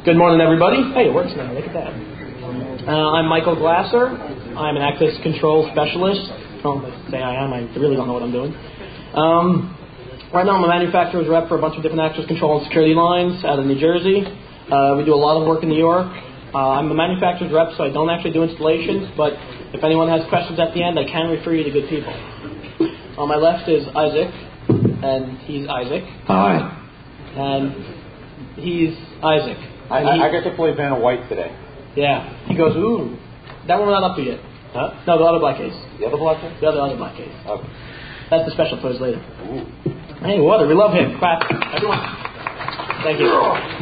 Good morning, everybody. Hey, it works now. Look at that. I'm Michael Glasser. I'm an access control specialist. Well, let's say I am. I really don't know what I'm doing. Right now, I'm a manufacturer's rep for a bunch of different access control and security lines out of New Jersey. We do a lot of work in New York. I'm a manufacturer's rep, so I don't actually do installations, but if anyone has questions at the end, I can refer you to good people. On my left is Isaac, and he's Isaac. Hi. And he's Isaac. I get to play Vanna White today. Yeah. He goes, ooh. That one we're not up to yet. Huh? No, the other black case. The other black case? The other black case. Okay. That's the special for us later. Ooh. Hey, Water, we love him. Clap. Everyone. Thank you.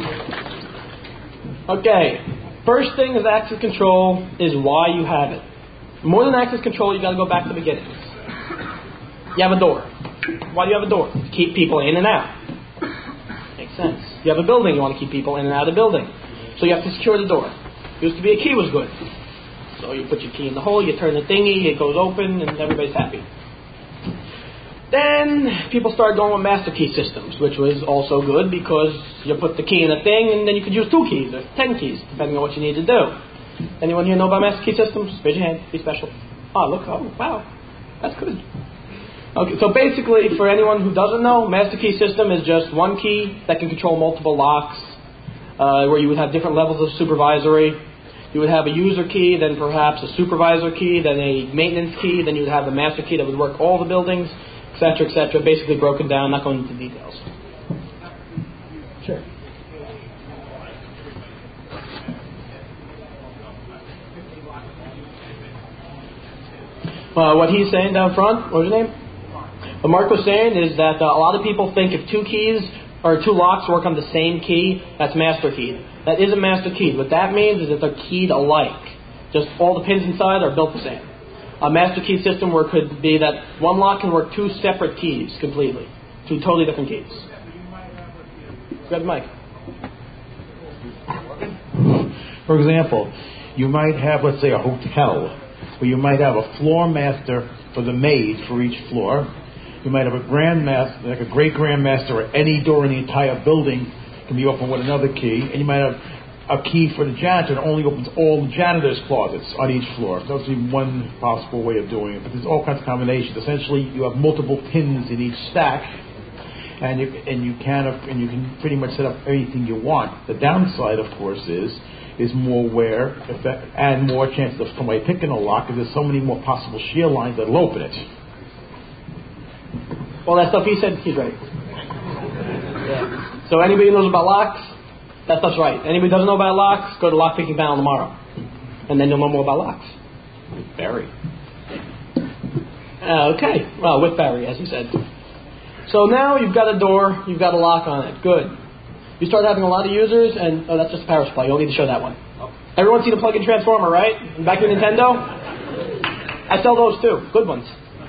Okay. First thing is access control is why you have it. More than access control, you got to go back to the beginnings. You have a door. Why do you have a door? To keep people in and out. Makes sense. You have a building, you want to keep people in and out of the building. So you have to secure the door. Used to be a key was good. So you put your key in the hole, you turn the thingy, it goes open, and everybody's happy. Then people started going with master key systems, which was also good because you put the key in a thing and then you could use 2 keys or 10 keys, depending on what you need to do. Anyone here know about master key systems? Raise your hand. Be special. Oh, look. Oh, wow. That's good. Okay, so basically, for anyone who doesn't know, master key system is just one key that can control multiple locks, where you would have different levels of supervisory. You would have a user key, then perhaps a supervisor key, then a maintenance key, then you would have a master key that would work all the buildings, etc., etc. Basically broken down, not going into details. Sure. What he's saying down front, what was your name? What Mark was saying is that a lot of people think if 2 keys or 2 locks work on the same key, that's master keyed. That isn't master keyed. What that means is that they're keyed alike. Just all the pins inside are built the same. A master key system where it could be that one lock can work 2 separate keys completely. 2 totally different keys. Grab the mic. For example, you might have, let's say, a hotel, where you might have a floor master for the maid for each floor. You might have a grandmaster, like a great grandmaster, or any door in the entire building can be opened with another key. And you might have a key for the janitor that only opens all the janitor's closets on each floor. So that's one possible way of doing it. But there's all kinds of combinations. Essentially, you have multiple pins in each stack, and you can pretty much set up anything you want. The downside, of course, is more wear and more chances of somebody picking a lock, because there's so many more possible shear lines that'll open it. Well, that stuff he said, he's right. Yeah. So anybody who knows about locks, that stuff's right. Anybody who doesn't know about locks, go to the lock picking panel tomorrow. And then you'll know more about locks. Barry. Okay. Well, with Barry, as he said. So now you've got a door, you've got a lock on it. Good. You start having a lot of users, and that's just a power supply. You don't need to show that one. Everyone see the plug-in transformer, right? Back in Nintendo? I sell those too. Good ones.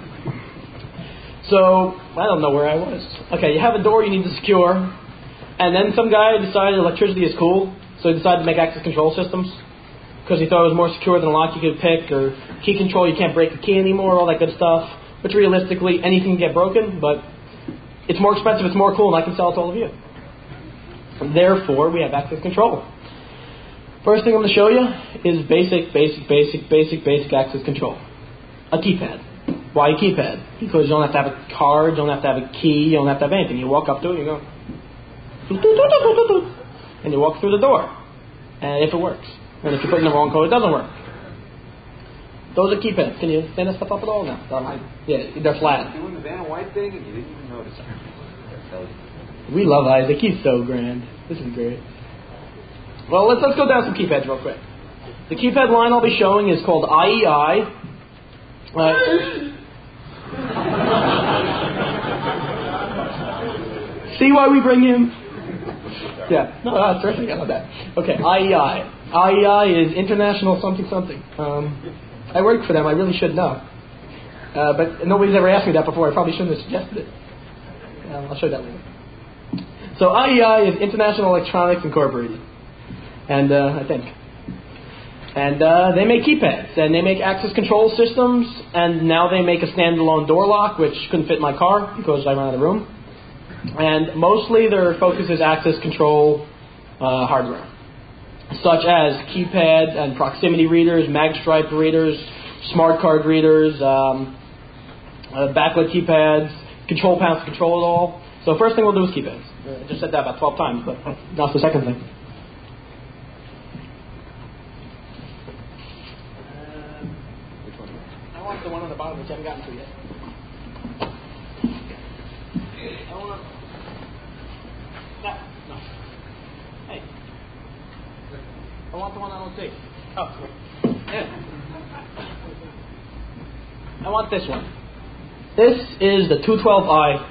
So, I don't know where I was. Okay, you have a door you need to secure, and then some guy decided electricity is cool, so he decided to make access control systems, because he thought it was more secure than a lock you could pick, or key control, you can't break the key anymore, all that good stuff, which realistically, anything can get broken, but it's more expensive, it's more cool, and I can sell it to all of you. And therefore, we have access control. First thing I'm going to show you is basic access control. A keypad. Why a keypad? Because you don't have to have a card, you don't have to have a key, you don't have to have anything. You walk up to it and you go, and you walk through the door. And if it works. And if you put in the wrong code, it doesn't work. Those are keypads. Can you stand that stuff up at all now? Yeah, they're flat. Doing the Vanna White thing and you didn't even notice. We love Isaac. He's so grand. This is great. Well, let's go down some keypads real quick. The keypad line I'll be showing is called IEI. See why we bring him? Yeah. No, that's terrific. I love that. Okay, IEI. IEI is International something something. I work for them. I really should know. But nobody's ever asked me that before. I probably shouldn't have suggested it. I'll show you that later. So IEI is International Electronics Incorporated. And I think. And they make keypads, and they make access control systems, and now they make a standalone door lock, which couldn't fit in my car because I ran out of room. And mostly their focus is access control hardware. such as keypad and proximity readers, magstripe readers, smart card readers, backlit keypads, control panels to control it all. So first thing we'll do is keypads. I just said that about 12 times, but that's the second thing. Which one? I want the one on the bottom which I haven't gotten to yet. I want that. No. Hey. I want the one I don't see. Oh, yeah. I want this one. This is the 212i.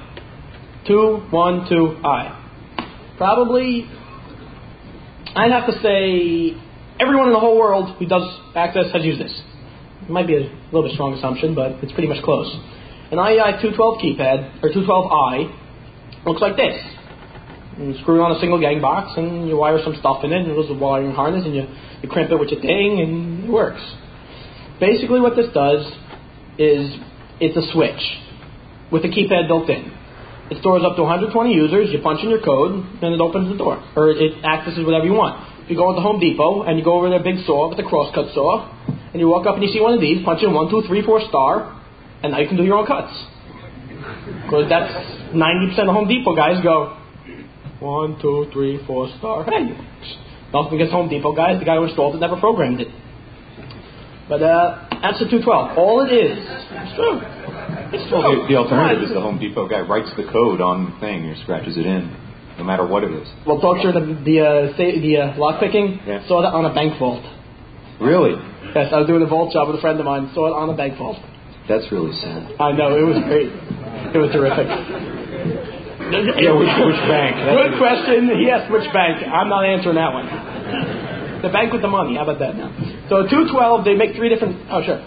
212i. Probably, I'd have to say, everyone in the whole world who does Access has used this. It might be a little bit strong assumption, but it's pretty much close. An IEI 212 keypad, or 212i, looks like this. You screw it on a single gang box, and you wire some stuff in it, and there's a wiring harness, and you crimp it with your thing, and it works. Basically what this does is, it's a switch with a keypad built in. It stores up to 120 users, you punch in your code, and it opens the door. Or it accesses whatever you want. If you go into Home Depot, and you go over their big saw with the crosscut saw, and you walk up and you see one of these, punch in 1, 2, 3, 4 star, and now you can do your own cuts. Because that's 90% of Home Depot guys go, 1, 2, 3, 4 star. Hey, nothing against Home Depot guys. The guy who installed it never programmed it. But that's the 212. All it is, it's true. It's true. Well, the alternative is the Home Depot guy writes the code on the thing and scratches it in, no matter what it is. Well, talk to the lock picking. Yeah. Saw that on a bank vault. Really? Yes, I was doing a vault job with a friend of mine. Saw it on a bank vault. That's really sad. I know, it was great. It was terrific. Yeah, which bank? Good question. He asked which bank. I'm not answering that one. The bank with the money. How about that now? So 212, they make 3 different... Oh, sure.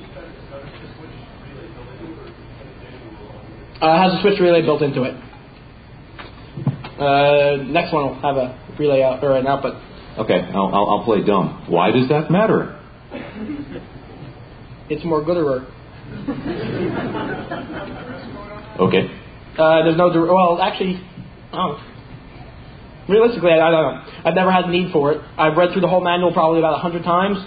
Has a switch relay built into it. Next one will have a relay out or an output. Okay, I'll play dumb. Why does that matter? It's more gooder. Okay. There's no... Well, actually... Oh. Realistically, I don't know. I've never had the need for it. I've read through the whole manual probably about 100 times.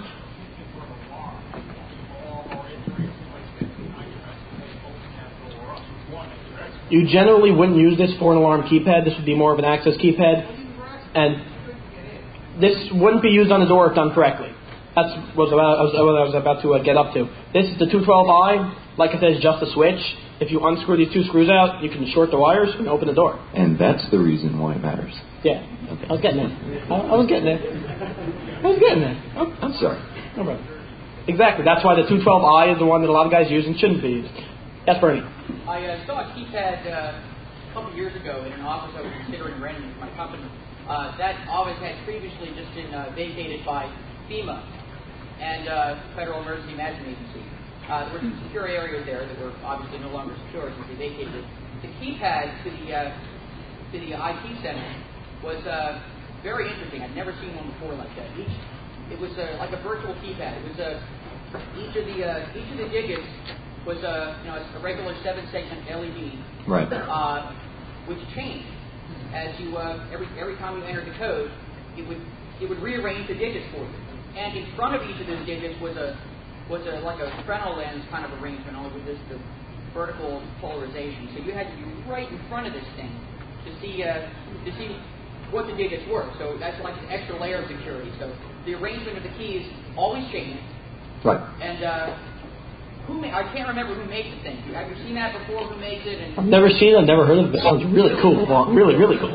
You generally wouldn't use this for an alarm keypad. This would be more of an access keypad. And this wouldn't be used on a door if done correctly. That's what I was about to get up to. This is the 212i. Like I said, it's just a switch. If you unscrew these 2 screws out, you can short the wires and open the door. And that's the reason why it matters. Yeah. Okay. I was getting there. I was getting there. I'm sorry. No problem. Exactly. That's why the 212i is the one that a lot of guys use and shouldn't be used. Yes, Bernie. I saw a keypad a couple years ago in an office I was considering renting for my company. That office had previously just been vacated by FEMA and Federal Emergency Management Agency. There were some secure areas there that were obviously no longer secure since they vacated it. The keypad to the IT center was very interesting. I'd never seen one before like that. It was like a virtual keypad. It was each of the digits was a regular 7-segment LED, Right. which changed as you every time you entered the code, it would rearrange the digits for you. And in front of each of those digits was like a Fresnel lens kind of arrangement, only with the vertical polarization. So you had to be right in front of this thing to see what the digits were. So that's like an extra layer of security. So the arrangement of the keys always changed. Right. And I can't remember who made the thing. Have you seen that before? Who makes it? And I've never seen it. I've never heard of it. It sounds really cool. Well, really, really cool.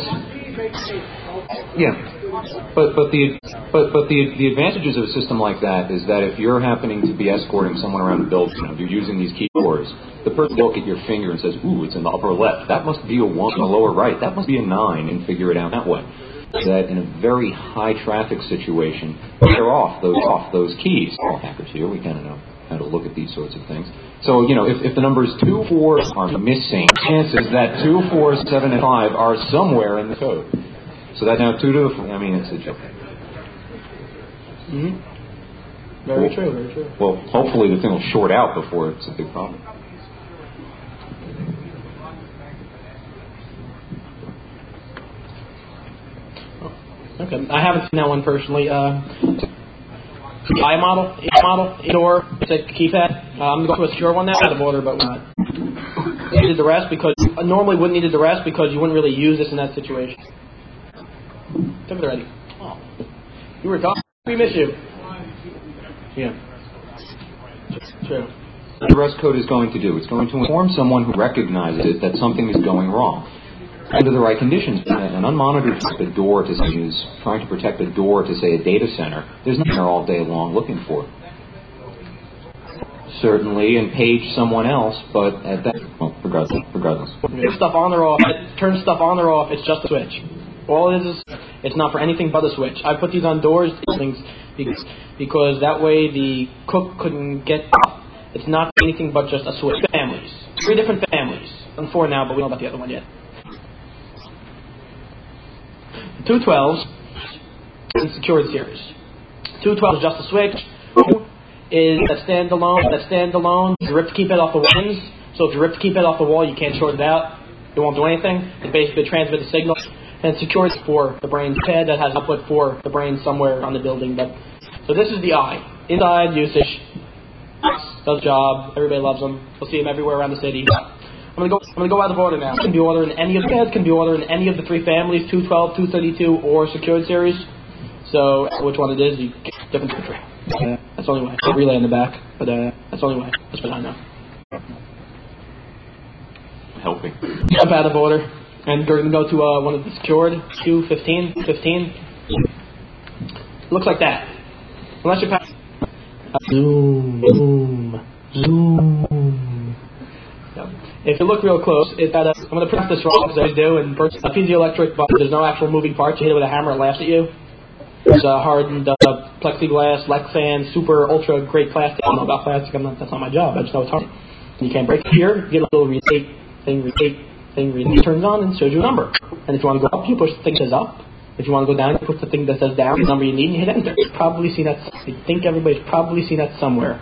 But the advantages of a system like that is that if you're happening to be escorting someone around the building, you're using these keyboards, the person will look at your finger and says, "Ooh, it's in the upper left. That must be a 1 in the lower right. That must be a 9," and figure it out that way. That in a very high traffic situation, they're off those keys. All hackers here, we kind of know how to look at these sorts of things. So, if the numbers 2, 4 are missing, chances that 2, 4, 7, and 5 are somewhere in the code. So that now 2 to the 4, it's a joke. Mm-hmm. Very true, very true. Well, hopefully the thing will short out before it's a big problem. Oh, Okay. I haven't seen that one personally. The I model, indoor, it's a keypad. I'm going to go to a secure one now, out of order, but we're not. Needed the rest because normally wouldn't needed the rest because you wouldn't really use this in that situation. Took it already. Oh, you were talking. We miss you. Yeah. True. The dress code is going to do. It's going to inform someone who recognizes that something is going wrong. Under the right conditions, an unmonitored the door to use, trying to protect the door to, say, a data center, there's nothing there all day long looking for. Certainly, and page someone else, but at that, well, regardless. Turn stuff on or off. Turn stuff on or off. It's just a switch. All it is it's not for anything but a switch. I put these on doors things because that way the cook couldn't get up. It's not anything but just a switch. Families. 3 different families. I'm 4 now, but we don't know about the other one yet. 212s in secured series. 212 is just a switch. 2 is a standalone. You rip the keypad off the wings. So if you rip the keypad off the wall, you can't short it out. It won't do anything. It basically transmits a signal. And secured for the brain's pad that has output for the brain somewhere on the building. So this is the I. Inside usage. Does job. Everybody loves them. You'll see them everywhere around the city. I'm gonna go out of order now. Can be ordered in any of the pads. Can be ordered in any of the 3 families: 212, 232, or secured series. So which one it is, you get different country. That's the only way. I'll relay in the back, but that's the only way. That's what I know. Helping. Jump out of order, and we're gonna go to one of the secured 215. 15. Looks like that. Unless you're zoom. If you look real close, I'm going to print this wrong because I do, and a piezoelectric, but there's no actual moving parts. You hit it with a hammer, it laughs at you. It's a hardened plexiglass, Lexan, super ultra great plastic. I don't know about plastic. That's not my job. I just know it's hard. And you can't break it here. You get a little repeat thing. It turns on and shows you a number. And if you want to go up, you push the thing that says up. If you want to go down, you push the thing that says down. The number you need, and you hit enter. You've probably seen that. I think everybody's probably seen that somewhere.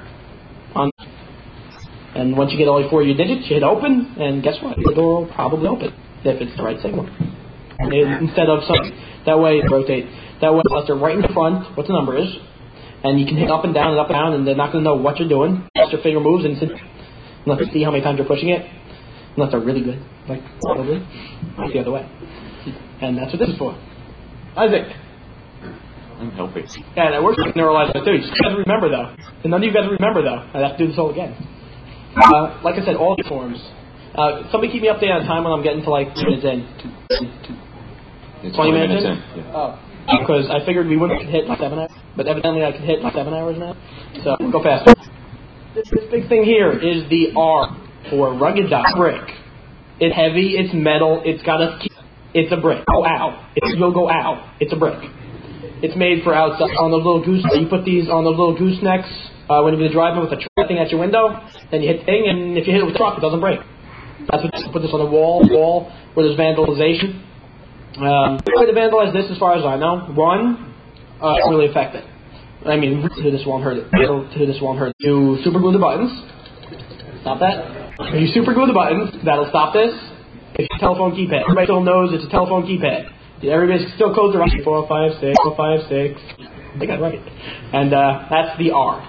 And once you get all 4 of your digits, you hit open, and guess what? The door will probably open if it's the right signal. And instead of something, that way rotate. That way, unless they're right in front, what the number is, and you can hit up and down, and they're not going to know what you're doing. Unless your finger moves, unless they see how many times you're pushing it. Unless they're really good, like probably, it's the other way. And that's what this is for. Isaac. I'm helping. Yeah, that works with neurological too. You just got to remember though. And none of you got to remember though. I have to do this all again. Like I said, all the forms. Somebody keep me updated on time when I'm getting to like 2 minutes in. It's 20 minutes in? Yeah. Oh. Because I figured we wouldn't hit like 7 hours, but evidently I could hit like 7 hours now. So we'll go faster. This big thing here is the R for rugged brick. It's heavy, it's metal, it's got a key. It's a brick. Oh, ow. You'll go, ow. It's a brick. It's made for outside. On those little goose, you put these on those little goosenecks when you're driving with a truck thing at your window, then you hit the thing, and if you hit it with a truck, it doesn't break. That's what you put this on the wall where there's vandalization. The way to vandalize this, as far as I know, one, it really affect it. I mean, to this won't hurt it. To this won't hurt it. You super glue the buttons. Stop that. If you super glue the buttons, that'll stop this. It's a telephone keypad. Everybody still knows it's a telephone keypad. Everybody still codes are right. 4, 5, 6, 4, 5, 6. I think I'm right. And that's the R.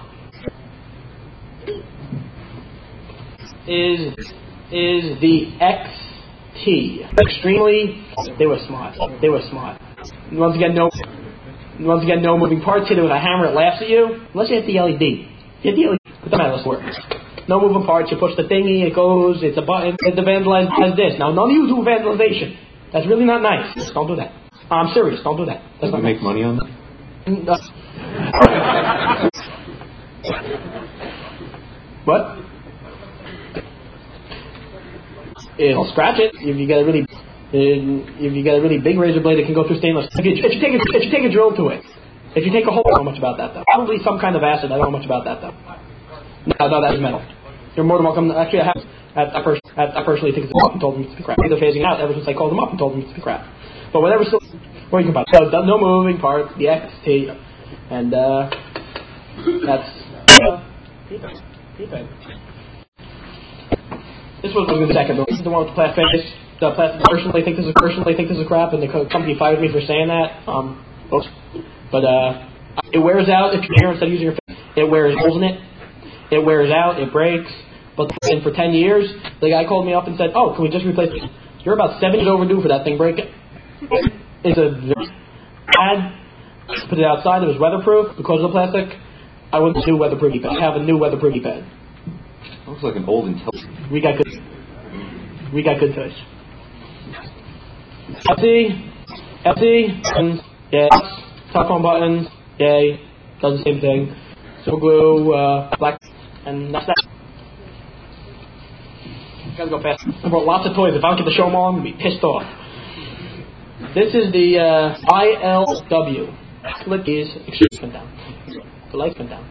Is the XT. Extremely, they were smart. Once again, no moving parts. Hit it with a hammer, it laughs at you. Unless you hit the LED. Hit the LED. But the metal works. No moving parts. You push the thingy, it goes. It's a button. The vandalize has this. Now, none of you do vandalization. That's really not nice. Don't do that. I'm serious. Don't do that. That's not make money on that? What? It'll scratch it if you get a really big razor blade. It can go through stainless. If you take a drill to it, if you take a hole, I don't know much about that though. Probably some kind of acid. I don't know much about that though. No, that's metal. You're more than welcome. Actually, I personally think it's up and told them it's crap. They're phasing out ever since I called them up and told them it's crap. But whatever. Still, what you can buy? No moving parts. The XT, and that's keypad. This was the second. This is the one with the plastic. The plastic. Personally think this is crap, and the company fired me for saying that. Oops. But it wears out if you're instead of using your finger. It wears holes in it. It wears out. It breaks. But and for 10 years, the guy called me up and said, "Oh, can we just replace it? You're about 7 years overdue for that thing breaking." It's a bad. Put it outside. It was weatherproof because of the plastic. I wouldn't do weatherproof pad. I have a new weatherproof pad. Looks like an old Intel. We got good toys. LC, buttons, yay. Telephone buttons, yay. Does the same thing. Super glue, black, and that's that. Gotta go fast. I brought lots of toys. If I don't get to show them all, I'm gonna be pissed off. This is the ILW. The lights went down.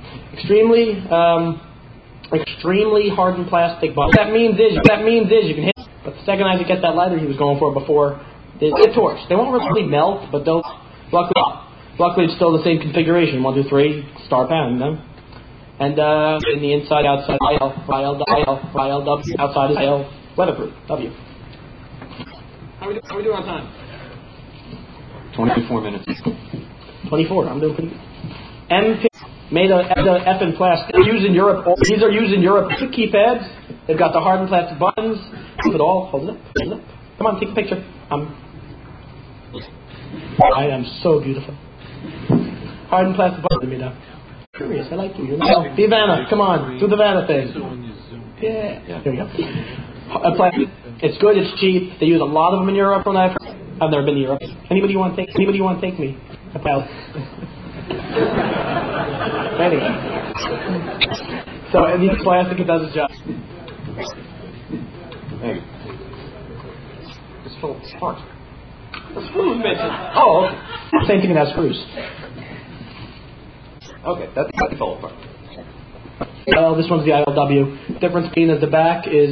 Extremely hardened plastic button. What that means is you can hit. But the second I could get that lighter he was going for before, they torch. They won't really melt, but they'll. Luckily, it's still the same configuration. 1, 2, 3, star pound, you know. And in the inside, outside, ILW, outside is IL, weatherproof, W. How are we doing on time? 24 minutes. 24, I'm doing pretty good. MP, made of effing plastic. Used in Europe. These are used in Europe. 2 keypads. They've got the hardened plastic buttons. Hold it all. Hold it up. Come on, take a picture. I am so beautiful. Hardened plastic buttons, me now. Curious, I like you. You're not. The Havana, come on, do the Havana thing. Yeah. Here we go. It's good. It's cheap. They use a lot of them in Europe. I've never been to Europe. Anybody want to take me? About. Anyway. So it needs plastic. It does its job. Hey. This fell apart. The screws missing. Oh, okay. Same thing that screws. Okay, that fell apart. Well, this one's the ILW. Difference being that the back is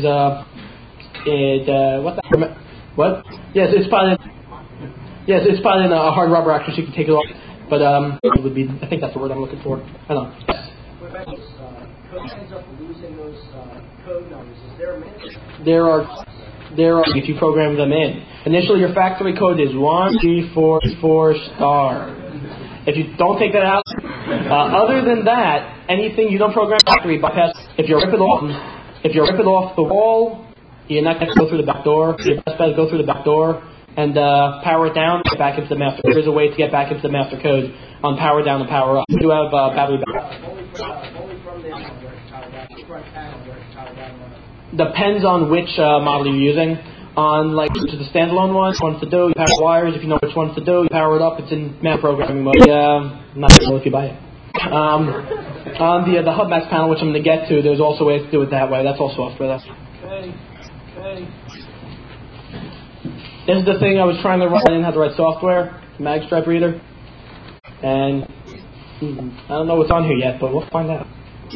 what? Yes, it's probably in a hard rubber action, so you can take it off. But it would be. I think that's the word I'm looking for. I don't know. Yes. What about those code ends up losing those code numbers? Is there a minute? There are. If you program them in, initially your factory code is 1, 3, 4, 4 star. If you don't take that out, other than that, anything you don't program factory bypass. If you rip it off the wall, you're not going to go through the back door. Your best bet is go through the back door and power it down, get back into the master. There's a way to get back into the master code on power down and power up. You do have battery backup. Only from the power down. Front panel where it's power down. Depends on which model you're using. On like to the standalone ones, ones to do, you power wires. If you know which ones to do, you power it up. It's in manual programming mode. Not sure if you buy it. On the Hub Max panel, which I'm going to get to, there's also ways to do it that way. That's all software. Okay. This is the thing I was trying to write. I didn't have the right software. Magstripe reader, and I don't know what's on here yet, but we'll find out.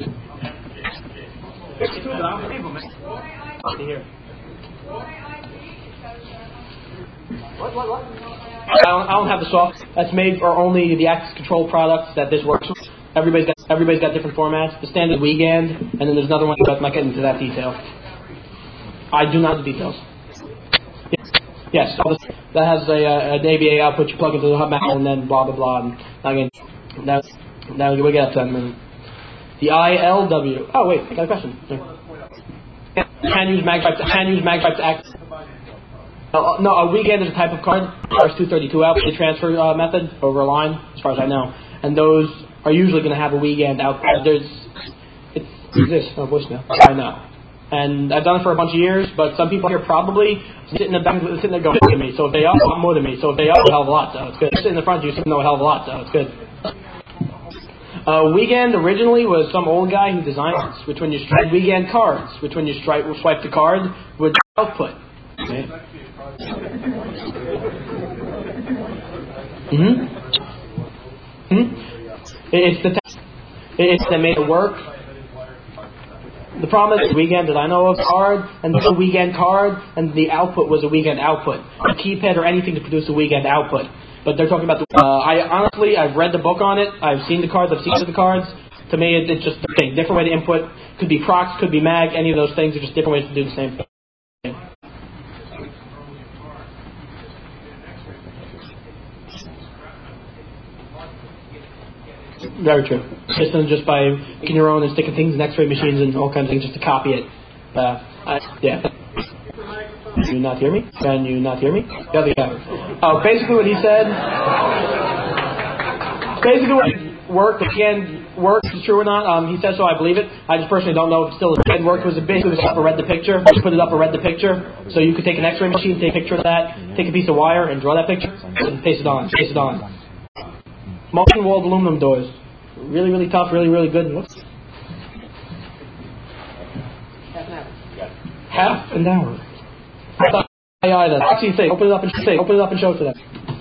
Here. What? I don't have the software. That's made for only the access control products that this works with. Everybody's got different formats. The standard Wiegand, and then there's another one, but I'm not getting into that detail. I do not know the details. Yes, that has an ABA output you plug into the hub mount, and then blah blah blah. And now we'll get up to that in a minute. The ILW. Oh wait, I got a question. Can use Magstripe to act. No, a Wiegand is a type of card. RS-232 out the transfer method over a line, as far as I know, and those are usually going to have a Wiegand out. It exists. Oh, voicemail. I know, and I've done it for a bunch of years. But some people here probably sitting there going to me. So if they up, more than me. So if they up, a hell of a lot. So it's good. Sitting in the front, you know a hell of a lot. So it's good. Wiegand originally was some old guy who designed this, which when you strike Wiegand cards, which when you swipe the card would output. Okay. It's that made it work. The problem is Wiegand that I know of card, and the Wiegand card, and the output was a Wiegand output. A keypad or anything to produce a Wiegand output. But they're talking about I've read the book on it. I've seen the cards. I've seen the cards. To me, it's just a different way to input. Could be prox, could be mag. Any of those things are just different ways to do the same thing. Very true. System just by making your own and sticking things in X-ray machines and all kinds of things just to copy it. Yeah. Can you not hear me? Can you not hear me? Yeah, yeah. Basically what he said. Basically what worked. Again, worked is true or not. He said so. I believe it. I just personally don't know if it still did work. Was it basically was up or read the picture? Just put it up or read the picture. So you could take an X-ray machine, take a picture of that, take a piece of wire, and draw that picture, and paste it on. Paste it on. Multi-walled aluminum doors. Really, really tough. Really, really good. Whoops. Half an hour. That's actually say. Open it up and show it to them.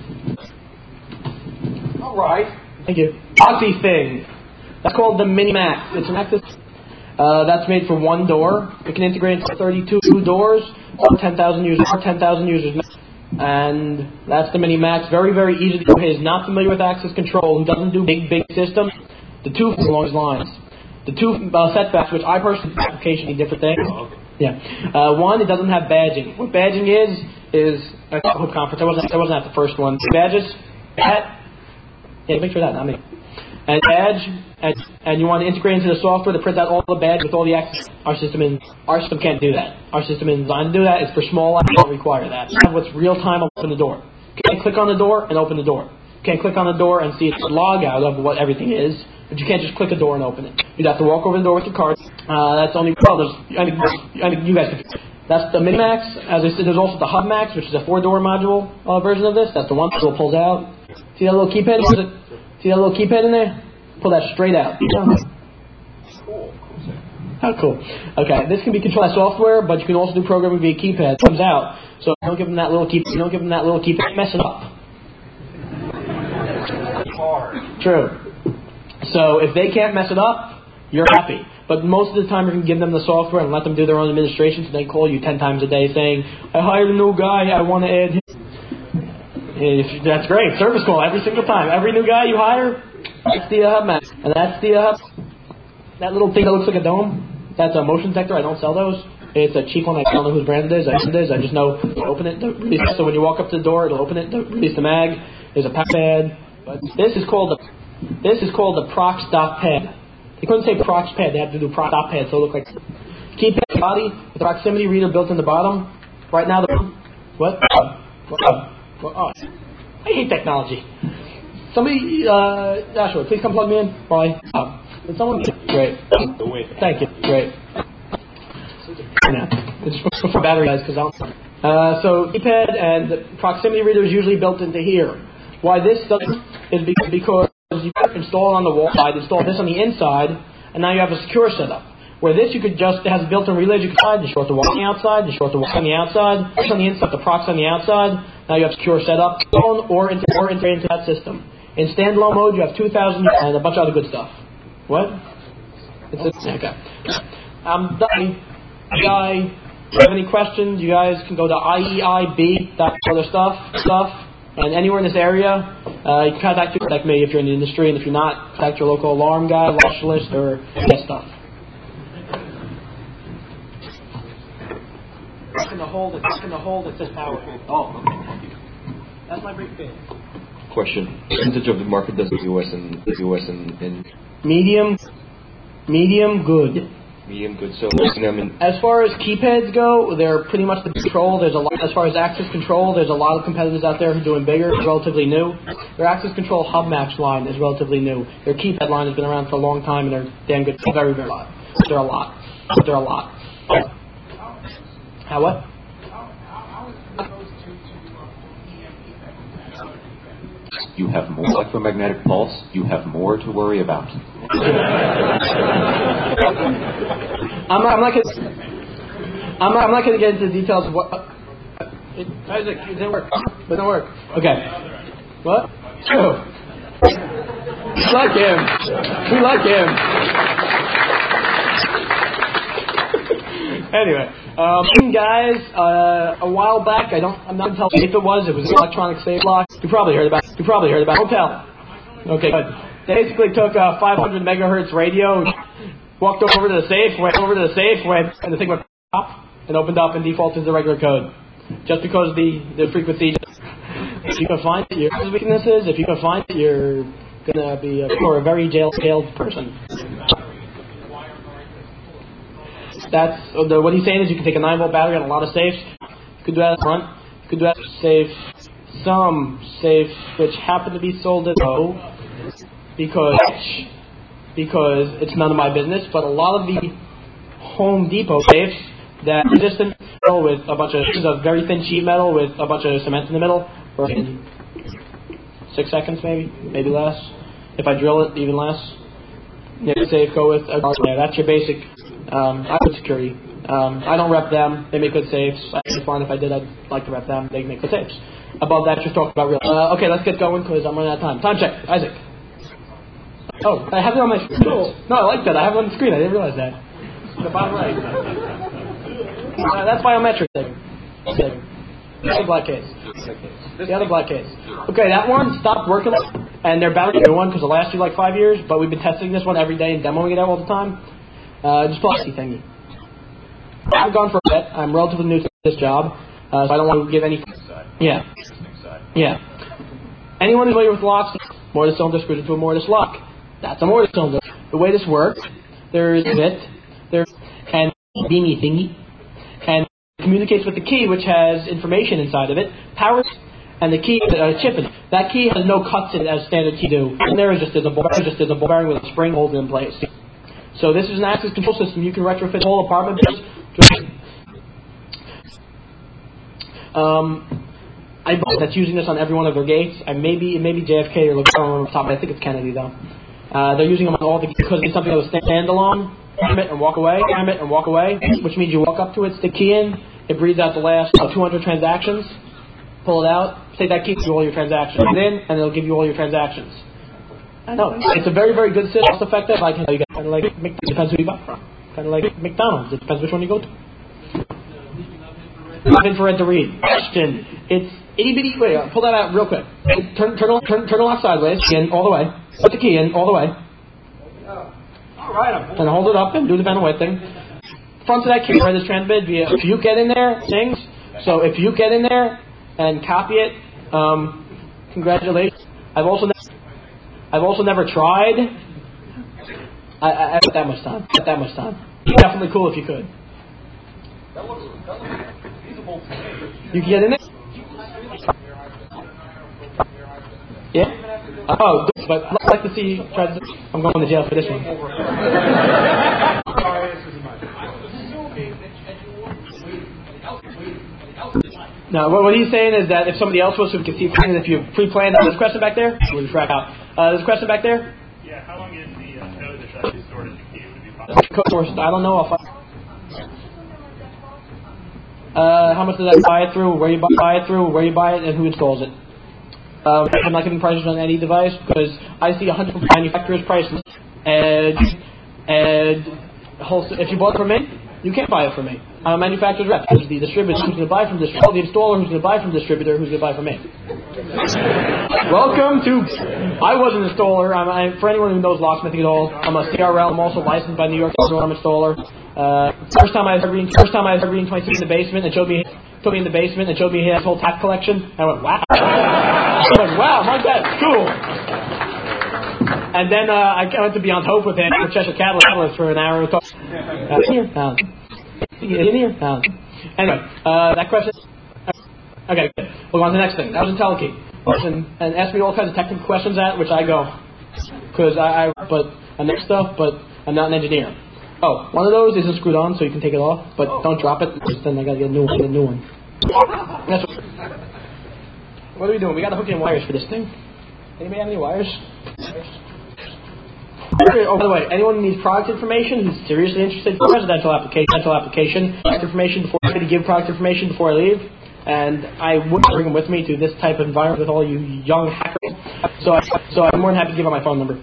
All right. Thank you. Oxy thing. That's called the Mini Max. It's an active. That's made for one door. It can integrate into 32 doors or 10,000 users. And that's the Mini Max. Very, very easy to do. Who is not familiar with access control, who doesn't do big systems. The two along these lines. The two setbacks, which I personally think application different things. Yeah. One, it doesn't have badging. What badging is at the Hope conference. I wasn't at the first one. Badges. Yeah, make sure that, not me. And badge, and you want to integrate into the software to print out all the badges with all the access. Our system can't do that. Our system is designed to do that. It's for small apps. Don't require that. You have what's real time. Open the door. You can't click on the door and open the door. You can't click on the door and see its log out of what everything is. But you can't just click a door and open it. You'd have to walk over the door with your card. That's only I think you guys can. That's the Minimax. As I said, there's also the Hub Max, which is a 4-door module version of this. That's the one that pulls out. See that little keypad? See that little keypad in there? Pull that straight out. Cool. How cool. Okay, this can be controlled by software, but you can also do programming via keypad. It comes out. So don't give them that little keypad. Mess it up. True. So if they can't mess it up, you're happy. But most of the time, you can give them the software and let them do their own administration. So they call you 10 times a day saying, "I hired a new guy. I want to add him." That's great. Service call every single time. Every new guy you hire, that's the Hub Max. And that's the that little thing that looks like a dome. That's a motion detector. I don't sell those. It's a cheap one. I don't know whose brand it is. I just know to open it. So when you walk up to the door, it'll open it. Release the mag. There's a pad. But this is called the Prox Dock Pad. They couldn't say Prox Pad. They had to do Prox Dock Pad. So it looked like keypad body with the proximity reader built in the bottom. Right now, what? Oh, I hate technology. Somebody, Joshua, please come plug me in. Bye. Did someone? Great. Thank you. Great. Yeah. It's for battery guys, because so keypad and the proximity reader is usually built into here. Why this doesn't is because you install it on the wall side, install this on the inside, and now you have a secure setup. Where this you could just, it has a built-in relay, you can short the wall on the outside, you short the wall on the outside, this on the inside, the prox on the outside, now you have secure setup, or integrate into that system. In standalone mode, you have 2,000 and a bunch of other good stuff. What? Okay. I'm done. You have any questions? You guys can go to IEIB, that other stuff, and anywhere in this area, you can contact me if you're in the industry, and if you're not, contact your local alarm guy, specialist, or that stuff. Back in the hole that says power. Oh, okay. Thank you. That's my big thing. Question: percentage of the market does the US and medium, good. Medium good. So as far as keypads go, they're pretty much the control. There's a lot. As far as access control, there's a lot of competitors out there who are doing bigger. It's relatively new. Their access control Hub Max line is relatively new. Their keypad line has been around for a long time, and they're damn good. Very, very lot. They're a lot. How what? You have more electromagnetic pulse. You have more to worry about. I'm not going to get into the details of what. It didn't work. It didn't work. Okay. What? Oh. We like him. Anyway, guys, a while back, I'm not going to tell you if it was an electronic safe lock. You probably heard about it. Don't tell. Okay, good. They basically took a 500 megahertz radio, walked over to the safe, and the thing went pop and opened up and defaulted to the regular code. Just because the frequency, if you can find your weaknesses, if you can find your going to be for a very jailed person. That's what he's saying is you can take a 9-volt battery on a lot of safes. You could do that up front. You could do that safe. Some safes which happen to be sold at low because it's none of my business. But a lot of the Home Depot safes that are resistant with a bunch of this is a very thin sheet metal with a bunch of cement in the middle. For 6 seconds, maybe less. If I drill it, even less. Safe, go with that's your basic. I would security. I don't rep them. They make good safes. I'd be fine if I did. I'd like to rep them. They make good safes. Above that, just talking about real. Okay, let's get going because I'm running out of time. Time check, Isaac. Oh, I have it on my screen. Cool. No, I like that. I have it on the screen. I didn't realize that. The bottom right. That's biometric thing. The other black case. The other black case. Okay, that one stopped working, and they're about to do one because it lasted like 5 years. But we've been testing this one every day and demoing it all the time. Just plastic thingy. I've gone for a bit. I'm relatively new to this job, so I don't want to give any. Yeah. Anyone who's familiar with locks, mortise cylinder screwed into a mortise lock. That's a mortise cylinder. The way this works, there's a bit, there's and dingy thingy, and communicates with the key, which has information inside of it, powers, and the key chip in it. That key has no cuts in it as standard key do. And there is just a ball bearing with a spring holding in place. So this is an access control system. You can retrofit the whole apartment. I believe that's using this on every one of their gates. And maybe JFK or LeBron on the top. I think it's Kennedy though. They're using them on all the because it's something that was standalone. Cram it and walk away. Which means you walk up to it, stick key in. It reads out the last 200 transactions. Pull it out. Take that key to all your transactions. Put it in, and it'll give you all your transactions. I know. It's a very, very good system. Cost effective. Like you get kind of like depends who you buy from. Kind of like McDonald's. It depends which one you go to. Not infrared to read. Question. It's itty bitty. Wait, pull that out real quick. Turn the lock sideways. In all the way. Put the key in all the way. All right. And hold it up and do the bend away thing. Front of that key where this transmit via. If you get in there, things. So if you get in there and copy it, congratulations. I've also never tried. I got that much time. Definitely cool if you could. That looks feasible to me. You can get in it? Yeah? Oh, good. But I'd like to see you try to... I'm going to jail for this one. No, what he's saying is that if somebody else was, so we can see if you pre-planned... There's a question back there? We'll just wrap out. There's a question back there? Yeah, how long is the code that should be stored in the key? Would it be possible? Code source, I don't know. I'll find... how much does that buy it through? Where you buy it through? Where you buy it? And who installs it? I'm not giving prices on any device because I see 100 manufacturers' prices, and if you bought it from me, you can't buy it from me. I'm a manufacturer's rep. There's the distributor who's going to buy from the distributor, the installer who's going to buy from the distributor, who's going to buy from me. Welcome to. I was an installer. For anyone who knows locksmithing at all, I'm a CRL. I'm also licensed by New York. I'm an installer. First time I heard reading 26 in the basement and took me in the basement and showed me his whole tack collection. I went, wow. I was like, wow, my dad's cool. And then I went to Beyond Hope with him for Cheshire Catalyst for an hour. Anyway, that question. Okay, we'll go on to the next thing. That was IntelliKey. And ask me all kinds of technical questions which I go. Because I know stuff, but I'm not an engineer. Oh, one of those isn't screwed on, so you can take it off, but don't drop it, because then I gotta get a new one. That's what are we doing? We gotta hook in wires for this thing. Anybody have any wires? Oh, by the way, anyone who needs product information who's seriously interested in residential application, product information before I'm going to give product information before I leave, and I wouldn't bring them with me to this type of environment with all you young hackers. So I'm more than happy to give out my phone number.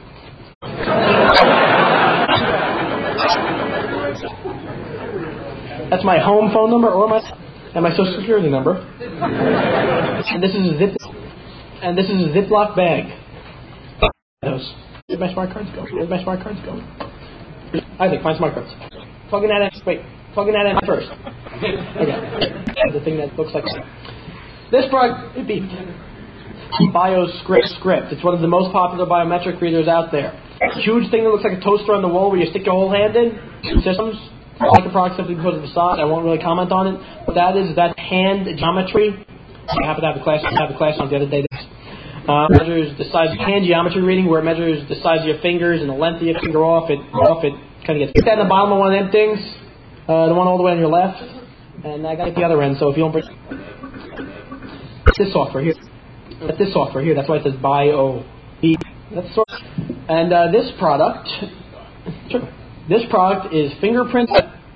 That's my home phone number and my social security number. And this is a Ziploc bag. Where'd my smart cards go? I think my smart cards. Plugging that in first. Okay. The thing that looks like this product, it beeped. BioScript. It's one of the most popular biometric readers out there. A huge thing that looks like a toaster on the wall where you stick your whole hand in. Systems. I like the product simply because of the size. I won't really comment on it. But that's hand geometry. I happen to have the class on the other day. Measures the size of hand geometry reading, where it measures the size of your fingers and the length of your finger off. It kind of gets that in the bottom of one of them things. The one all the way on your left, and I got the other end. So if you don't bring this software here, that's why it says Bio. That's and this product is fingerprint.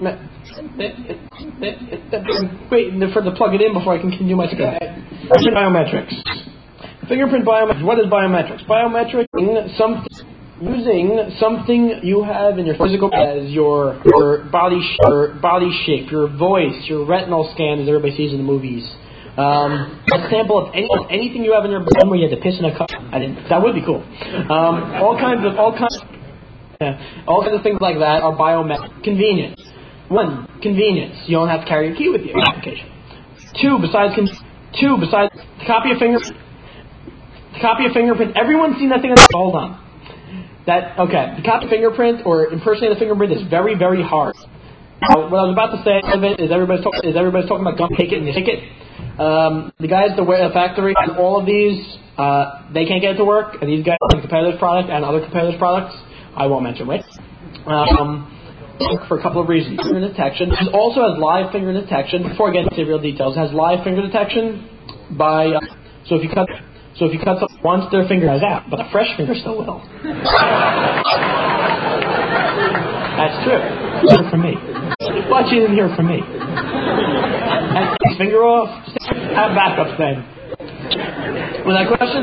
Wait for to plug it in before I can continue my script. Biometrics. Fingerprint biometrics. What is biometrics? Biometrics using something you have in your physical as your body shape, your voice, your retinal scan, as everybody sees in the movies. A sample of anything you have in your brain where you had to piss in a cup. That would be cool. All kinds of things like that are biometric. Convenience. 1, convenience. You don't have to carry your key with you. Application. 2, besides to copy your fingerprint. Everyone's seen that thing. Hold on. To copy a fingerprint or impersonate a fingerprint is very, very hard. Now, what I was about to say is everybody's talking about gum, take it and you take it. The guys at the factory and all of these, they can't get it to work. And these guys have competitive product and other competitive products. I won't mention which. For a couple of reasons. Finger detection. It also has live finger detection. Before I get into real details, it has live finger detection by. So if you cut someone once, their finger is out, but a fresh finger still will. That's true. Hear from me. But you didn't hear from me. And finger off. Have backups then. Was that question?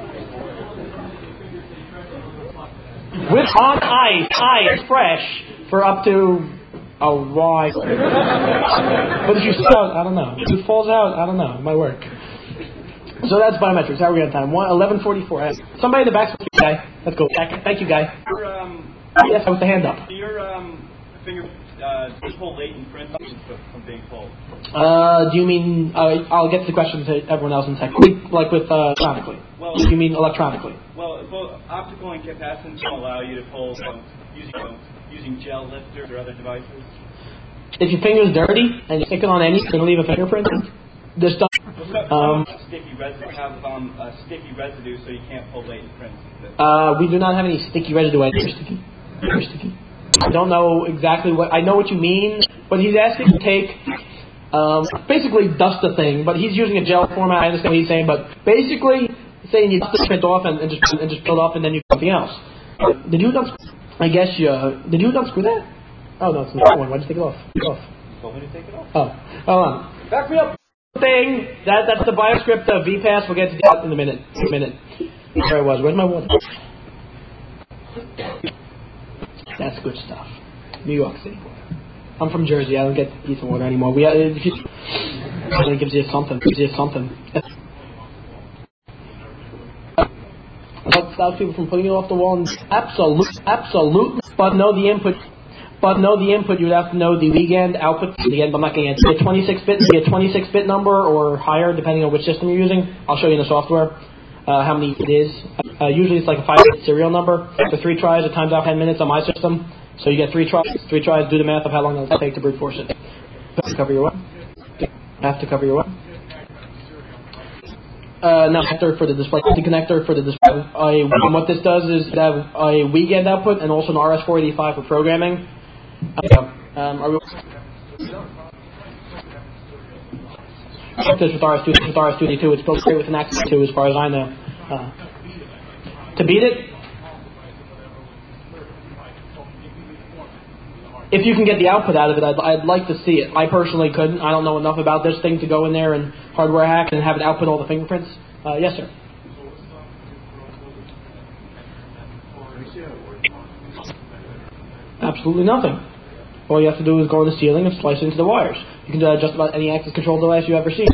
With on ice, fresh for up to a while. But if you fall out, I don't know. If it falls out, I don't know. It might work. So that's biometrics. How are we on time? 11:44. Somebody in the back. Guy. Let's go. Thank you, guy. Yes, I with the hand up. Your finger pull latent print from being pulled. Do you mean? I'll get to the question to everyone else in a second. Like with electronically. Well, you mean electronically? Well, both optical and capacitance don't allow you to pull using gel lifters or other devices. If your finger's dirty and you stick it on any, it's going to leave a fingerprint. This stuff. Sticky residue, so you can't pull latent prints. We do not have any sticky residue. Very sticky. I don't know exactly what. I know what you mean, but he's asking to take, basically dust the thing. But he's using a gel format. I understand what he's saying, but basically saying you dust the print off and just fill it up, and then you do something else. Did you not? I guess you. Did you not screw that? Oh no, it's not one. Why'd you take it off? Take it off. You told me to take it off. Oh, hold on. Back me up. Thing that's the BioScript VPass. We'll get to that in a minute. Where I was. Where's my water? That's good stuff. New York City. I'm from Jersey. I don't get decent water anymore. It gives you something. Stop people from putting it off the wall. Absolutely. But know the input. You would have to know the weekend output. Again, but I'm not going to answer. Get 26-bit number or higher, depending on which system you're using. I'll show you in the software how many it is. Usually it's like a 5-bit serial number. For 3 tries, it times out 10 minutes on my system. So you get 3 tries. 3 tries. Do the math of how long it'll take to brute force it. Have to cover your what? No, connector for the display. The connector for the display. What this does is have a weekend output and also an RS-485 for programming. Are we? This with RS-232, it's built straight with an Access 2, as far as I know. To beat it, if you can get the output out of it, I'd like to see it. I personally couldn't. I don't know enough about this thing to go in there and hardware hack and have it output all the fingerprints. Yes, sir. Absolutely nothing. All you have to do is go in the ceiling and slice into the wires. You can do that just about any access control device you ever see.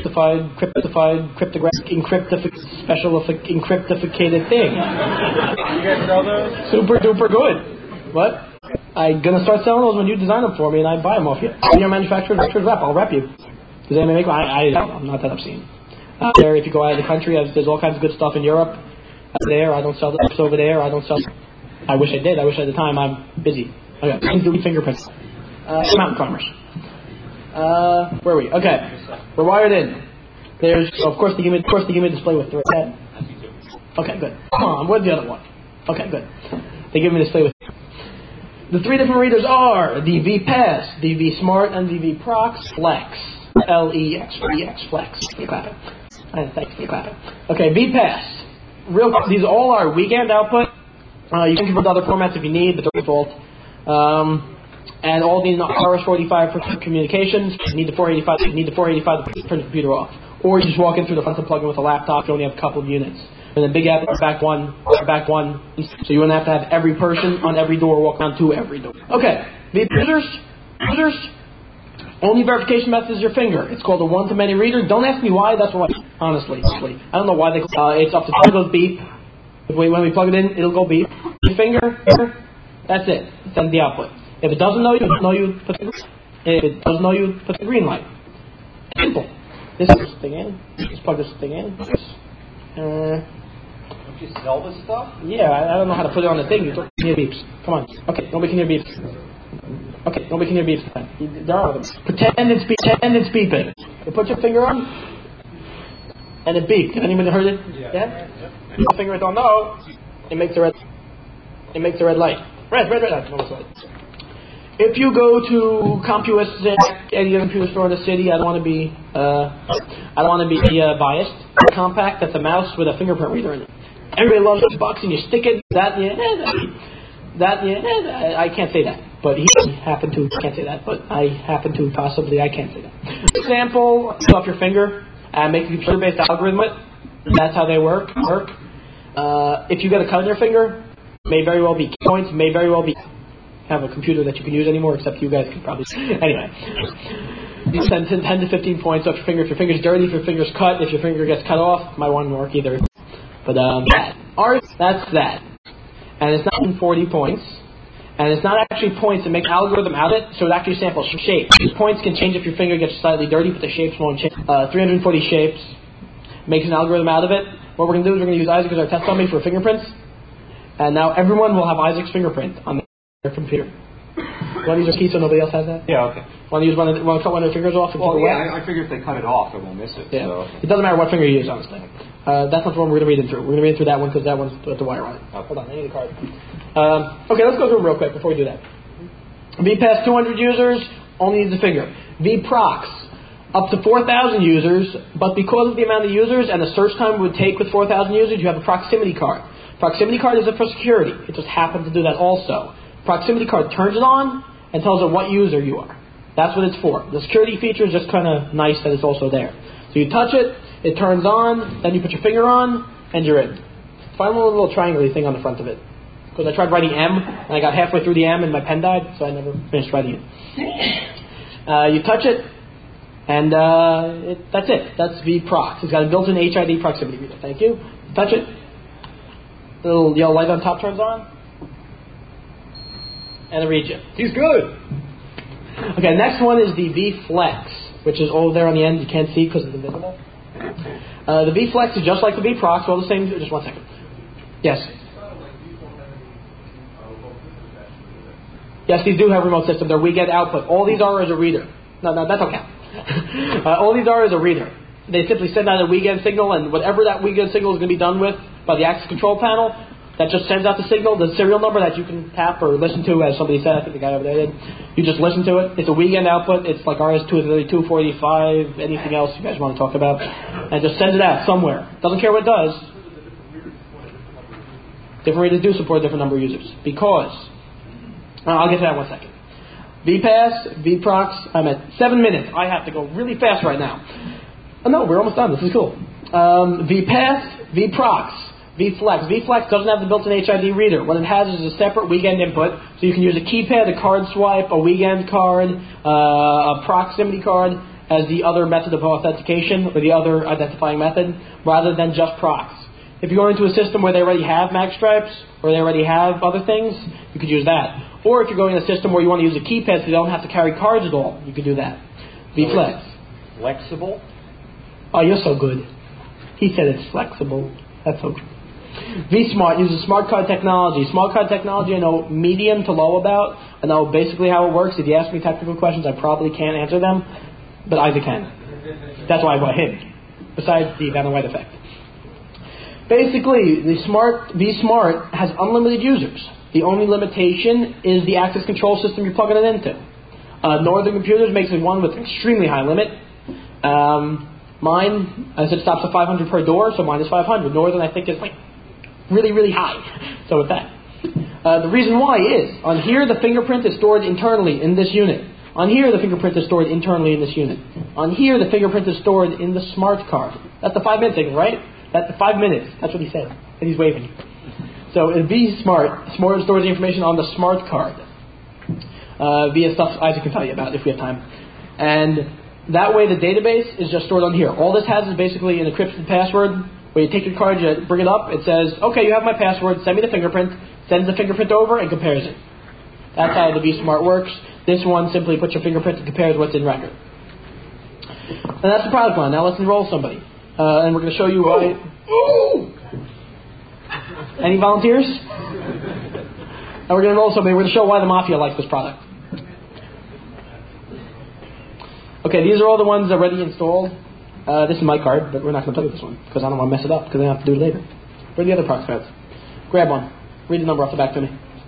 Encryptificated thing. You guys sell those? Super duper good. What? I'm gonna start selling those when you design them for me and I buy them off you. You're a manufacturer rep. I'll rep you. Does anybody make one? I'm not that obscene. there. If you go out of the country, there's all kinds of good stuff in Europe. There, I don't sell the over there. I don't sell. I wish I did. I wish at the time I'm busy. Okay, do fingerprints. Mountain climbers. Where are we? Okay, we're wired in. There's of course they give me a display with 3. Okay, good. Where's the other one? Okay, good. They give me a display with. The 3 different readers are the VPass, the vSmart, and the vProx Flex. L-E-X, Flex. You're clapping. Thanks for clapping. Okay, VPass. These all are weekend output. You can convert other formats if you need, but they're default. And all these RS-485 for communications. You need the 485 to turn the computer off. Or you just walk in through the front and plug in with a laptop. You only have a couple of units. And the big app is back one, so you wouldn't have to have every person on every door walk down to every door. Okay, the users, only verification method is your finger. It's called a one-to-many reader. Don't ask me why. That's what. Honestly, I don't know why they. It's up to 10 goes beep. When we plug it in, it'll go beep. Your finger. That's it. Send the output. If it doesn't know you, put the green light. Simple. This thing in. Just plug this thing in. Don't you sell this stuff? Yeah, I don't know how to put it on the thing. You don't hear beeps. Come on. Okay, nobody can hear beeps. There are them. Pretend it's beeping. You put your finger on, and it beeped. Have anybody heard it? Yeah? Put your finger, don't know. It makes a red light. Red light. No, it's red. If you go to CompuSec, any other computer store in the city, I don't want to be biased. Compact, that's a mouse with a fingerprint reader in it. Everybody loves this box, and you stick it. I can't say that, but he happened to. Can't say that, but I happen to possibly. I can't say that. Example: off your finger and make a computer-based algorithm with. That's how they work. If you get a cut on your finger, may very well be key points. May very well be. Have a computer that you can use anymore, except you guys can probably. Anyway, you send 10 to 15 points off your finger. If your finger's dirty, if your finger's cut, if your finger gets cut off, my one won't work either. But that's that, and it's not 40 points, and it's not actually points to make an algorithm out of it. So it actually samples shapes. Points can change if your finger gets slightly dirty, but the shapes won't change. 340 shapes makes an algorithm out of it. What we're going to do is we're going to use Isaac as our test dummy for fingerprints, and now everyone will have Isaac's fingerprint on their computer. Want to use a key so nobody else has that? Yeah, okay. Want to cut one of their fingers off? And I figure if they cut it off, it won't miss it. Yeah. So. It doesn't matter what finger you use, honestly. That's not the one we're going to read through. We're going to read through that one because that one's with the wire on it. Hold on, I need a card. Okay, let's go through them real quick before we do that. VPass 200 users, only needs the finger. vProx, up to 4,000 users, but because of the amount of users and the search time it would take with 4,000 users, you have a proximity card. Proximity card is for security. It just happens to do that also. Proximity card turns it on and tells it what user you are. That's what it's for. The security feature is just kind of nice that it's also there. So you touch it, it turns on, then you put your finger on, and you're in. Find one little triangle thing on the front of it. Because I tried writing M, and I got halfway through the M, and my pen died, so I never finished writing it. You touch it, and that's it. That's vProx. It's got a built-in HID proximity reader. Thank you. Touch it. The little yellow light on top turns on. And it reads you. He's good. Okay, next one is the vFlex, which is over there on the end. You can't see because it's invisible. The vFlex is just like the vProx, all the same. Just 1 second. Yes. Yes, these do have remote system. They're weekend output. All these are is a reader. No, that's okay. All these are is a reader. They simply send out a weekend signal, and whatever that weekend signal is going to be done with by the access control panel, that just sends out the signal, the serial number that you can tap or listen to, as somebody said, I think the guy over there did. You just listen to it. It's a weekend output. It's like RS-232, 485, anything else you guys want to talk about. And just sends it out somewhere. Doesn't care what it does. Different readers do support a different number of users. Because, I'll get to that in 1 second. VPass, vProx, I'm at 7 minutes. I have to go really fast right now. Oh no, we're almost done. This is cool. VPass, vProx, vFlex. vFlex doesn't have the built-in HID reader. What it has is a separate weekend input. So you can use a keypad, a card swipe, a weekend card, a proximity card as the other method of authentication or the other identifying method rather than just prox. If you go into a system where they already have mag stripes or they already have other things, you could use that. Or if you're going in a system where you want to use a keypad so you don't have to carry cards at all, you could do that. vFlex. Flexible? Oh, you're so good. He said it's flexible. That's okay. vSmart uses smart card technology. Smart card technology I know medium to low about. I know basically how it works. If you ask me technical questions, I probably can't answer them, but Isaac can. That's why I brought him, besides the Van der Waals effect. Basically, the vSmart has unlimited users. The only limitation is the access control system you're plugging it into. Northern Computers makes one with an extremely high limit. Mine, as it stops at 500 per door, so mine is 500. Northern, I think, is like really, really high. So with that. The reason why is, on here the fingerprint is stored internally in this unit. On here the fingerprint is stored internally in this unit. On here the fingerprint is stored in the smart card. That's the 5-minute thing, right? That's the 5 minutes. That's what he said. And he's waving. So it'd be smart. Smart stores the information on the smart card. Via stuff Isaac can tell you about if we have time. And that way the database is just stored on here. All this has is basically an encrypted password. Where you take your card, you bring it up, it says, okay, you have my password, send me the fingerprint, sends the fingerprint over and compares it. That's how the vSmart works. This one simply puts your fingerprint and compares what's in record. And that's the product line. Now let's enroll somebody. And we're going to show you why. Any volunteers? And we're going to enroll somebody. We're going to show why the Mafia likes this product. Okay, these are all the ones already installed. This is my card, but we're not going to play with this one because I don't want to mess it up because I have to do it later. Where are the other product cards? Grab one. Read the number off the back to me.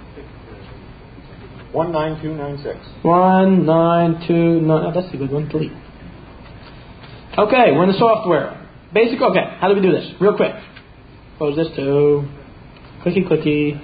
19296. 1929. Oh, that's a good one. Delete. Okay, we're in the software. Basic. Okay, how do we do this? Real quick. Close this too. Clicky.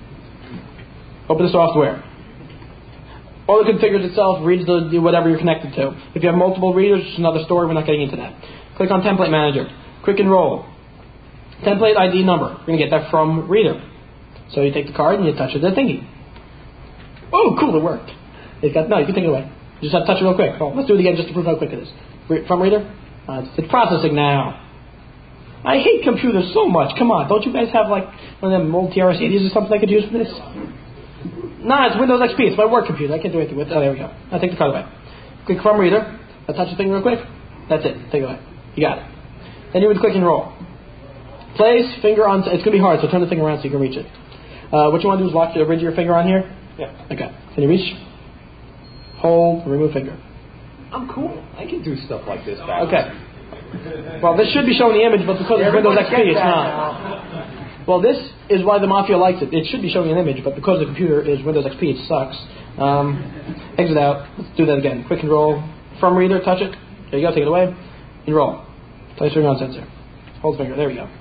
Open the software. All it configures itself, reads the whatever you're connected to. If you have multiple readers, it's another story. We're not getting into that. Click on Template Manager. Quick enroll. Template ID number. We're going to get that from reader. So you take the card and you touch the thingy. Oh, cool, it worked. You can take it away. You just have to touch it real quick. Oh, let's do it again just to prove how quick it is. From reader? It's processing now. I hate computers so much. Come on, don't you guys have like one of them old TRS-80s or something I could use for this? Nah, it's Windows XP. It's my work computer. I can't do anything with it. Oh, there we go. I'll take the card away. Click from reader. I'll touch the thing real quick. That's it. Take it away. You got it. Then you would click enroll. Place finger on. It's going to be hard, so turn the thing around so you can reach it. What you want to do is lock your ridge of your finger on here. Yeah. Okay. Can you reach? Hold. Remove finger. I'm cool. I can do stuff like this back. Okay. Well, this should be showing the image, but because it's Windows XP, it's not. Well, this is why the Mafia likes it. It should be showing an image, but because the computer is Windows XP, it sucks. Exit out. Let's do that again. Quick enroll. From reader, touch it. There you go. Take it away. Enroll. Place finger on sensor. Hold finger. There we go.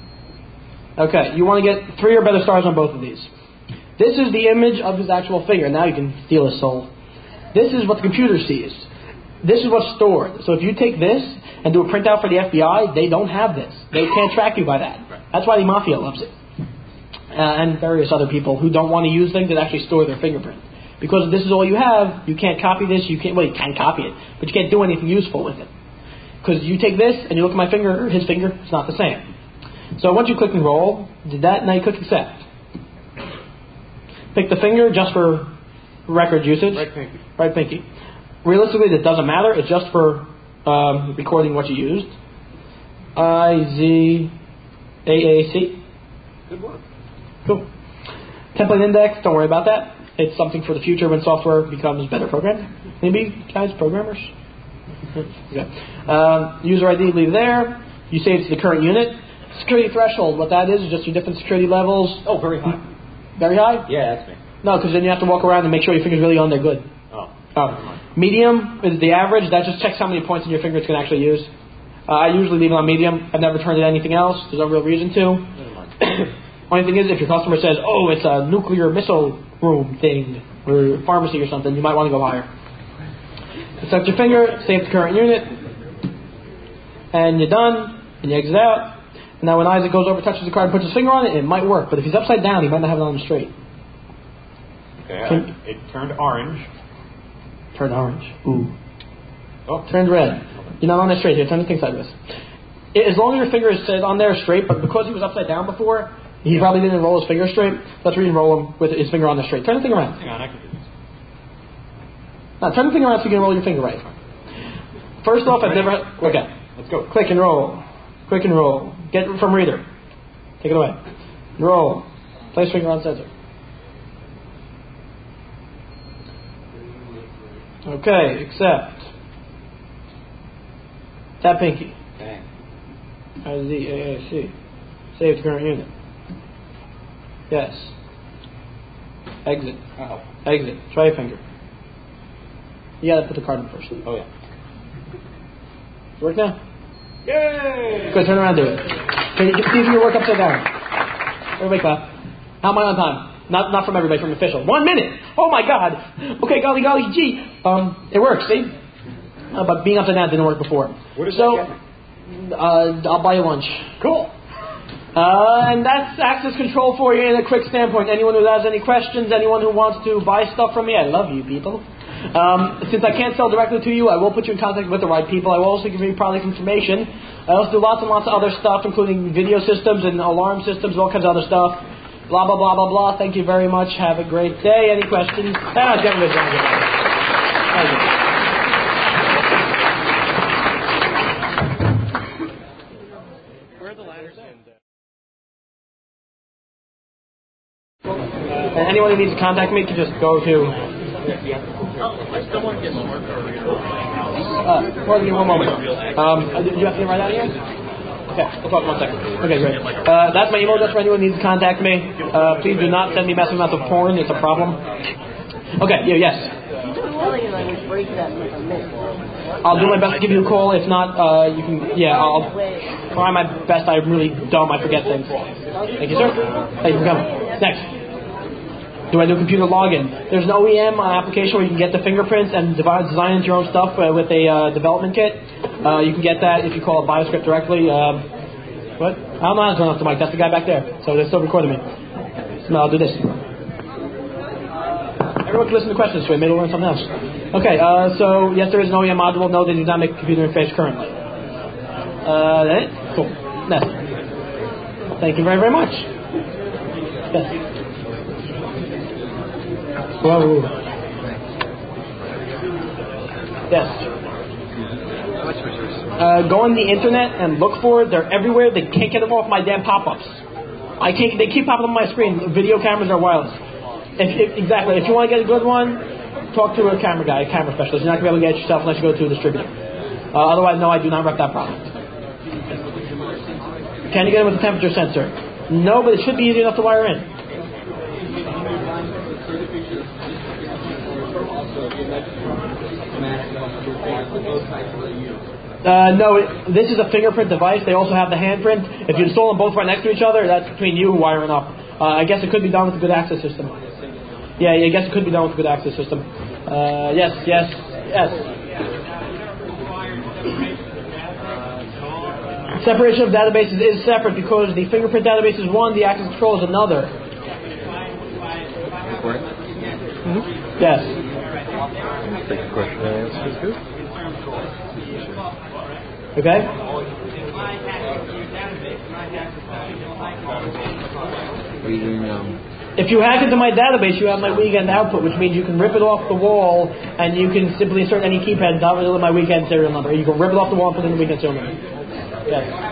Okay. You want to get 3 or better stars on both of these. This is the image of his actual finger. Now you can steal his soul. This is what the computer sees. This is what's stored. So if you take this and do a printout for the FBI, they don't have this. They can't track you by that. That's why the Mafia loves it. And various other people who don't want to use things that actually store their fingerprint. Because if this is all you have, you can't copy this. You can copy it, but you can't do anything useful with it. Because you take this and you look at my finger, or his finger, it's not the same. So once you click enroll, did that, now you click accept. Pick the finger just for record usage. Right pinky. Realistically, that doesn't matter. It's just for recording what you used. IZAAC. Good work. Cool. Template index, don't worry about that. It's something for the future when software becomes better programmed. Maybe, guys, programmers? Okay. User ID, leave there. You say it's the current unit. Security threshold, what that is just your different security levels. Oh, very high. Very high? Yeah, that's me. No, because then you have to walk around and make sure your finger's really on there good. Oh. Medium is the average. That just checks how many points in your finger it's going to actually use. I usually leave it on medium. I've never turned it anything else. There's no real reason to. Only thing is, if your customer says, oh, it's a nuclear missile room thing, or pharmacy or something, you might want to go higher. Select your finger, save the current unit, and you're done, and you exit out. And now when Isaac goes over, touches the card, and puts his finger on it, it might work. But if he's upside down, he might not have it on him straight. Okay, it turned orange. Turned orange. Ooh. Oh. Turned red. You're not on it straight here. Turn the thing sideways. As long as your finger is on there straight, but because he was upside down before, he probably didn't roll his finger straight. Let's re-enroll him with his finger on there straight. Turn the thing around. Hang on, I can do this. Now, turn the thing around so you can roll your finger right. First off, I've never... Okay. Let's go. Click and roll. Quick and roll. Get it from reader. Take it away. Roll. Place finger on sensor. Okay, accept. Tap pinky. Bang. IZAAC. Save to current unit. Yes. Exit. Oh. Exit. Try finger. You gotta put the card in first. Oh, yeah. Work now? Yay! Good, turn around and do it. Okay, you can see if you can work upside down. Everybody clap. How am I on time? Not from everybody, from official. 1 minute! Oh my god! Okay, golly, gee. It works, see? But being upside down didn't work before. What does that get me? I'll buy you lunch. Cool. And that's access control for you in a quick standpoint. Anyone who has any questions, anyone who wants to buy stuff from me, I love you people. Since I can't sell directly to you, I will put you in contact with the right people. I will also give you product information. I also do lots and lots of other stuff, including video systems and alarm systems, all kinds of other stuff. Blah, blah, blah, blah, blah. Thank you very much. Have a great day. Any questions? And anyone who needs to contact me can just go to... Pardon me one moment. Do you have to write that here? Okay, we'll talk 1 second. Okay, great. That's my email address for anyone who needs to contact me. Please do not send me massive amounts of porn. It's a problem. Okay, yes. I'll do my best to give you a call. If not, you can... Yeah, I'll try my best. I'm really dumb. I forget things. Thank you, sir. Thank you for coming. Next. Do I do computer login? There's an OEM application where you can get the fingerprints and design into your own stuff with a development kit. You can get that if you call BioScript directly. What? I don't know how to turn off the mic. That's the guy back there. So they're still recording me. No, I'll do this. Everyone can listen to questions, so maybe we'll learn something else. Okay, so yes, there is an OEM module. No, they do not make a computer interface currently. Cool. Next. Thank you very, very much. Yes. Whoa. Yes. Go on the internet and look for it. They're everywhere. They can't get them off my damn pop-ups. They keep popping up on my screen. Video cameras are wireless. Exactly. If you want to get a good one, talk to a camera guy, a camera specialist. You're not going to be able to get it yourself unless you go to a distributor. Otherwise, no, I do not rep that product. Can you get it with a temperature sensor? No, but it should be easy enough to wire in. No, this is a fingerprint device. They also have the handprint. If you install them both right next to each other, that's between you wiring up. I guess it could be done with a good access system. Yeah, I guess it could be done with a good access system. Yes. Separation of databases is separate because the fingerprint database is one, the access control is another. Mm-hmm. Yes. Take a question and answer. Good. Okay. Are you doing If you hack into my database, you have my weekend output, which means you can rip it off the wall and you can simply insert any keypad and download it with my weekend serial number. You can rip it off the wall and put it in the weekend serial number. Yes.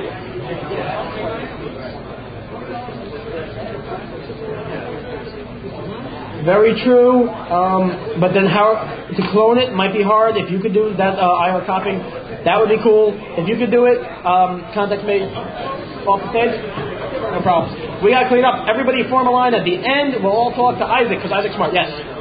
Very true, but then how to clone it might be hard. If you could do that IR copying, that would be cool. If you could do it, contact me off the stage. No problem. We got to clean up. Everybody form a line at the end. We'll all talk to Isaac because Isaac's smart. Yes.